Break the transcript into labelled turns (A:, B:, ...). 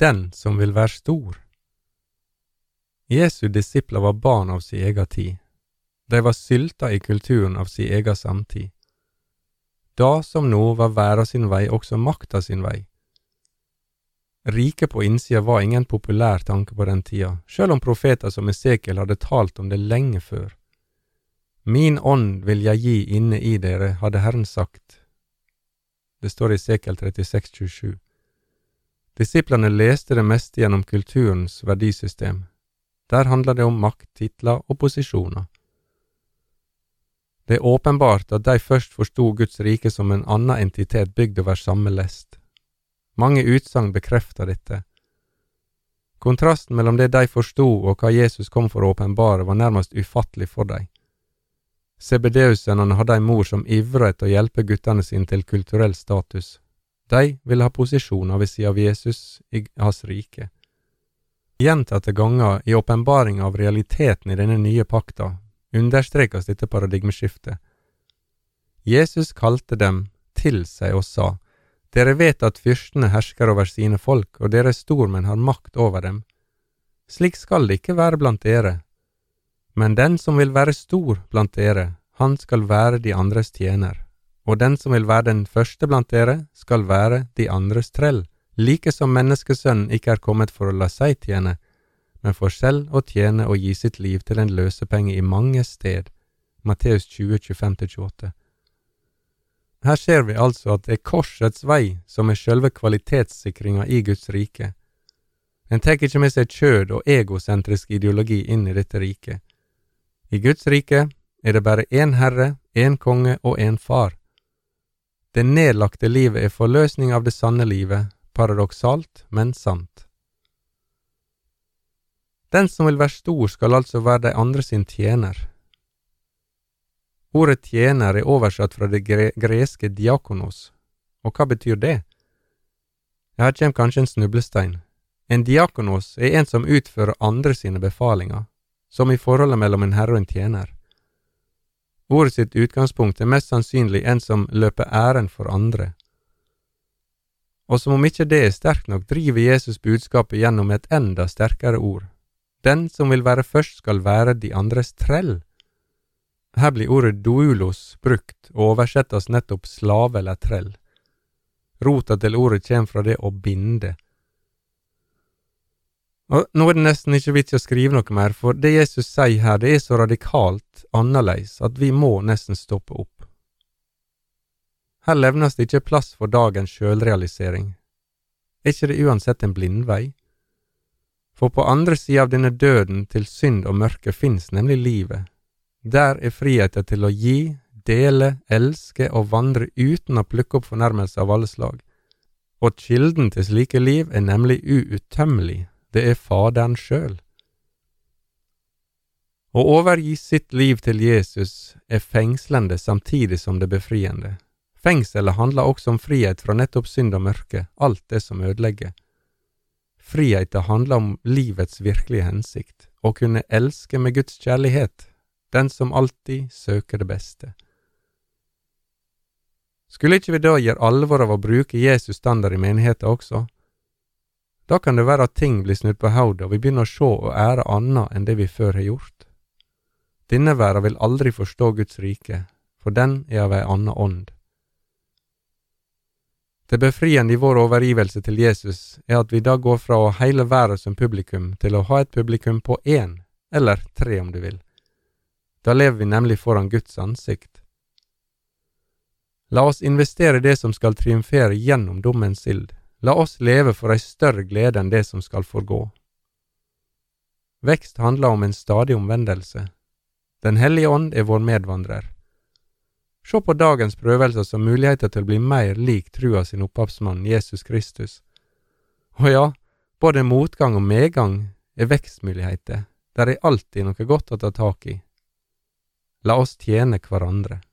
A: den som vil være stor. Jesu disipler var barn av sin egen tid. De var sylta i kulturen av sin egen samtid. Da som nå var verda sin vei også makta sin vei. Rike på innsida var ingen populær tanke på den tida, selv om profeter som Esekiel hadde talt om det lenge før. Min ånd vil jeg gi inne i dere, hadde Herren sagt. Det står i Esekiel 36:27. Disiplene leste det meste gjennom kulturens verdisystem. Der handler det om makt, titler og posisjoner. Det er åpenbart at de først forstod Guds rike som en annen entitet bygd over samme lest. Mange utsagn bekrefter dette. Kontrasten mellom det de forstod og hva Jesus kom for å åpenbare var nærmest ufattelig for dem. Zebedeus-sønnene hadde en mor som ivret til å hjelpe guttene sine til kulturell status. De ville ha posisjoner ved siden av Jesus i hans rike. Gjentatte ganger i åpenbaring av realiteten i denne nye pakta understrekes dette paradigmeskiftet. Jesus kalte dem til seg og sa: Dere vet at fyrstene hersker over sine folk, og deres stormenn har makt over dem. Slik skal det ikke være blant dere. Men den som vil være stor blant dere, han skal være de andres tjener. Og den som vil være den første blant dere, skal være de andres trell, like som menneskesønnen ikke er kommet for å la seg tjene, men for selv å tjene og gi sitt liv til en løsepenge i mange sted. Matteus 20:25-28. Her ser vi altså at det er korsets vei som er selve kvalitetssikringa i Guds rike. En tar ikke med seg kjød og egosentrisk ideologi inn i dette riket. I Guds rike er det bare én herre, én konge og én far. Det nedlagte livet er forløsning av det sanne livet, paradoksalt, men sant. Den som vil være stor skal altså være de andre sin tjener. Ordet tjener er oversatt fra det greske diakonos. Og hva betyr det? Her kommer kanskje en snublestein. En diakonos er en som utfører andre sine befalinger, som i forholdet mellom en herre og en tjener. Ordet sitt utgangspunkt er mest sannsynlig en som løper æren for andre. Og som om ikke det er sterkt nok, driver Jesus budskapet gjennom et enda sterkere ord. Den som vil være først skal være de andres trell. Her blir ordet doulos brukt og oversettes nettopp slave eller trell. Rota til ordet kommer fra det å binde. Og nå er det nesten ikke vits å skrive noe mer, for det Jesus sier her, det er så radikalt annerledes at vi må nesten stoppe opp. Her levnes det ikke plass for dagens selvrealisering. Er ikke det uansett en blindvei? For på andre siden av denne døden til synd og mørke finnes nemlig livet. Der er friheten til å gi, dele, elske og vandre uten å plukke opp fornærmelse av alle slag. Og kilden til slike liv er nemlig uuttømmelig. Det er Faderen selv. Å overgi sitt liv til Jesus er fengslende samtidig som det befriende. Fengselet handler også om frihet fra nettopp synd og mørke, alt det som ødelegger. Friheten handler om livets virkelige hensikt, å kunne elske med Guds kjærlighet, den som alltid søker det beste. Skulle ikke vi da gjøre alvor av å bruke Jesus standard i menigheten også? Da kan det være at ting blir snudd på hodet, og vi begynner å se og ære annet enn det vi før har gjort. Denne verden vil aldri forstå Guds rike, for den er av en annen ånd. Det befriende i vår overgivelse til Jesus er at vi da går fra å ha hele verden som publikum til å ha et publikum på 1, eller 3 om du vil. Da lever vi nemlig foran Guds ansikt. La oss investere det som skal triumfere gjennom dommens ild. La oss leve for ei større glede enn det som skal forgå. Vekst handler om en stadig omvendelse. Den hellige ånd er vår medvandrer. Se på dagens prøvelser som muligheter til å bli mer lik trua sin opphavsmann, Jesus Kristus. Og ja, både motgang og medgang er vekstmuligheter. Der er alltid noe godt å ta tak i. La oss tjene hverandre.